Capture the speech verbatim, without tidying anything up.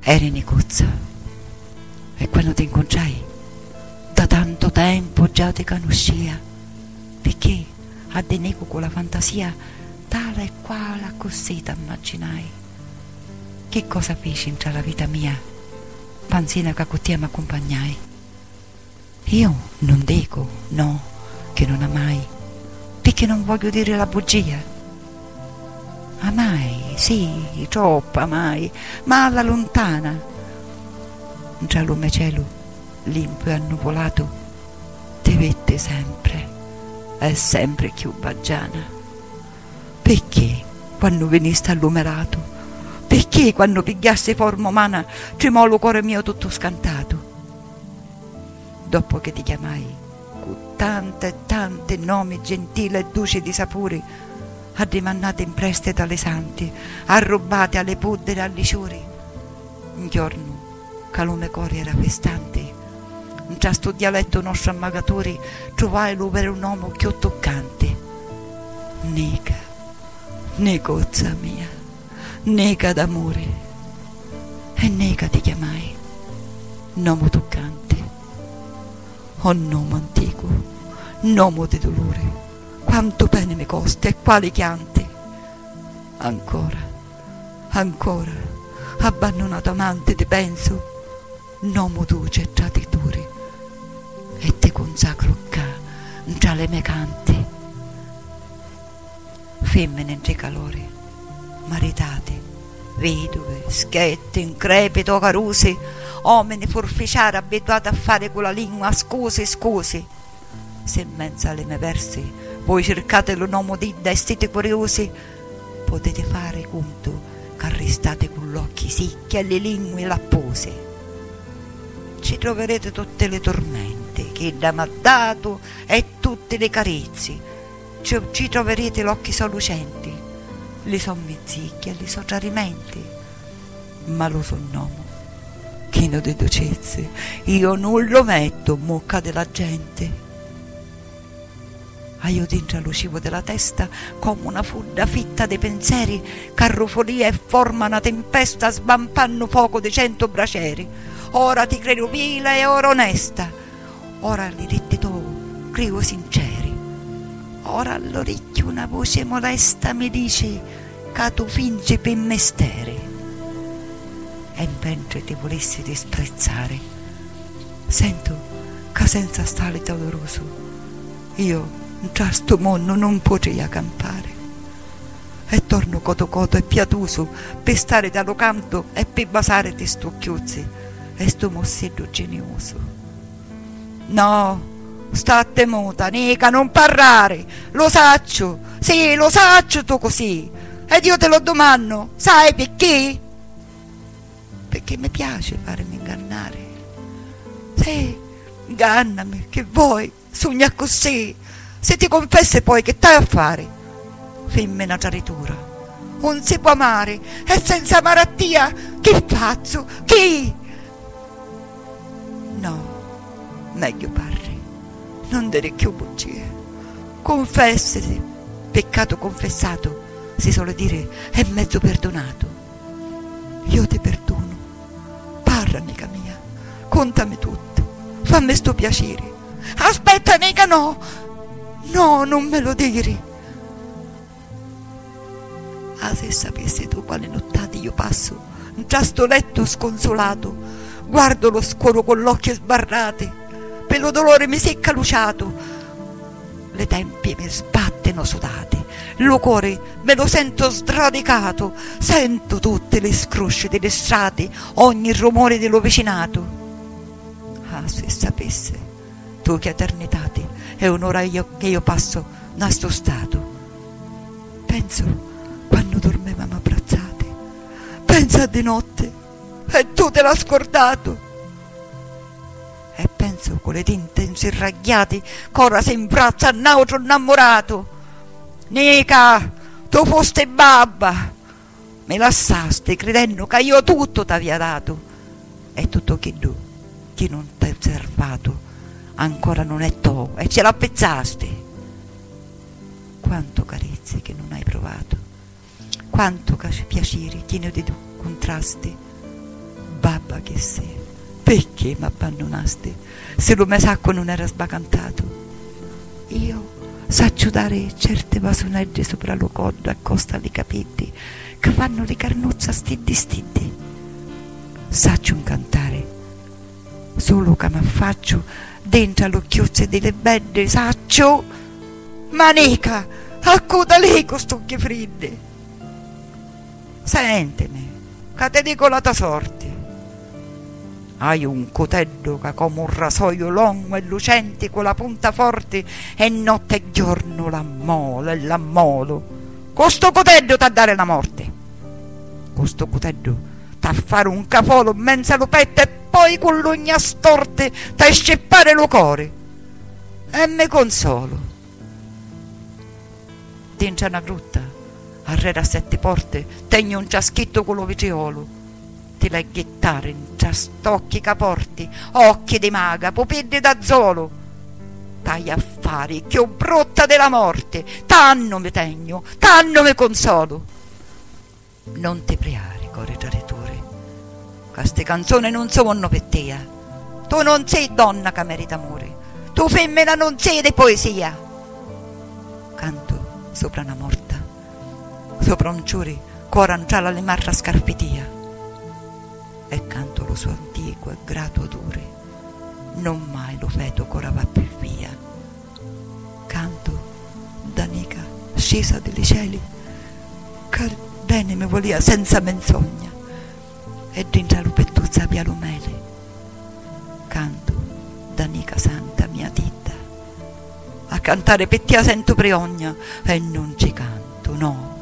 eri Nicuzza, e quando ti incontrai, da tanto tempo già ti conoscia, perché a Denego con la fantasia tale e quale così t'immaginai. Che cosa feci tra la vita mia, panzina che con te mi accompagnai? Io non dico, no, che non amai, perché non voglio dire la bugia. Amai, sì, troppo amai, ma alla lontana, tra lume cielo limpo e annuvolato, ti vette sempre, e sempre più baggiana. Perché quando veniste allumerato? Perché quando pigliasse forma umana tremò il cuore mio tutto scantato? Dopo che ti chiamai con tante e tante nomi gentili e dolci di sapori, addimannate in prestito alle santi, arrubate alle puddere e agli ciuri, un giorno che lume cuore era festante, tra sto dialetto nostro ammagatori trovai l'uvere un uomo più toccante. Nica, Nicuzza mia, Nica d'amore, e Nica ti chiamai, nome toccante, o nome antico, nome di dolore, quanto bene mi costa e quali chianti. Ancora, ancora, abbandonato amante ti penso, nome duce e traditore, e ti consacro qua tra le mie canti. Femmine in tre calori, maritate, vedove, schette, increpito, carusi, uomini forficiari abituati a fare con la lingua scusi, scusi. Se in mezzo alle mie versi voi cercate lo nome di da e siete curiosi, potete fare conto che arrestate con gli occhi sicchi e le lingue lappose. Ci troverete tutte le tormente che da m'ha dato e tutte le carezze. Ci, ci troverete gli occhi so lucenti, li son mizzicchi e li so tradimenti, ma lo son nomo, chino di dolcezze, io non lo metto mocca della gente. A io dentro allo cibo della testa come una fudda fitta dei pensieri, carrofolia e forma una tempesta, sbampanno fuoco di cento braceri. Ora ti credo vile e ora onesta, ora li detti tu credo sinceri. Ora all'orecchio una voce molesta mi dice che tu fingi per mestiere, e mentre ti volessi disprezzare sento che senza stare doloroso io tra sto mondo non potrei accampare, e torno coto coto e piatoso per stare dallo canto e per basare te sto chiuzzi e sto mossello genioso. No, state muta, Nica, non parlare, lo saccio, sì, lo saccio tu così, ed io te lo domando, sai perché? Perché mi piace farmi ingannare. Sì, ingannami, che vuoi, sogna così, se ti confessi poi che stai a fare? Femmina traditura, non si può amare, e senza malattia, che faccio, chi? No, meglio parli, non dire più bugie, confessati, peccato confessato, si suole dire, è mezzo perdonato. Io ti perdono, parla amica mia, contami tutto, fammi sto piacere. Aspetta Nica, no, no, non me lo dire. Ah, se sapessi tu quale nottate io passo tra sto letto sconsolato, guardo lo scuro con l'occhio sbarrati, per lo dolore mi secca luciato, le tempie mi sbattono sudate, lo cuore me lo sento sradicato, sento tutte le scrosce delle strade, ogni rumore dello vicinato. Ah, se sapesse tu che eternitate è un'ora io, che io passo da sto stato. Penso quando dormivamo abbracciate, pensa di notte e tu te l'ha scordato, e penso con le tinte insirragliate ch'ora si imbraccia a un altro innamorato. Nica, tu foste babba, me lasciaste credendo che io tutto t'avia dato, e tutto che tu, che non t'hai osservato, ancora non è tuo e ce la pezzaste. Quanto carezze che non hai provato, quanto piacere tieni di tu contrasti, babba che sei, perché mi abbandonasti se lo mio sacco non era sbacantato? Io saccio dare certe vasonegge sopra lo coddo a costa di capelli che fanno le carnozze stiddi stiddi. Saccio un cantare solo che mi affaccio dentro all'occhiozze delle bedde, saccio manica accuda lei con stocchi freddi. Sentimi che ti dico la tua sorte. Hai un coteddo che come un rasoio longo e lucente con la punta forte e notte e giorno l'ammolo e l'ammolo. Costo coteddo t'ha dare la morte. Costo coteddo t'ha fare un capolo in mezzo allo petto e poi con l'ugna storte t'ha sceppare lo cuore. E me consolo. Dentro una grutta, arrera a sette porte, tegno un ciaschetto con lo viciolo. Ti la ghettare in ciastocchi caporti, occhi di maga, pupilli d'azzolo. Tai affari, che ho brotta della morte, t'anno me tegno, t'anno me consolo. Non ti preari, core traditore, queste canzoni non sono per te. Tu non sei donna che merita amore, tu femmina non sei di poesia. Canto sopra una morta, sopra un ciuri, cuore anciala le marra scarpitia. E canto lo suo antico e grato odore, non mai lo feto ch'ora va più via. Canto d'amica scesa dei cieli, che bene mi volia senza menzogna, e dentro lo pettuzza via l'umele. Canto d'amica santa mia dita, a cantare per te sento preogna, e non ci canto, no,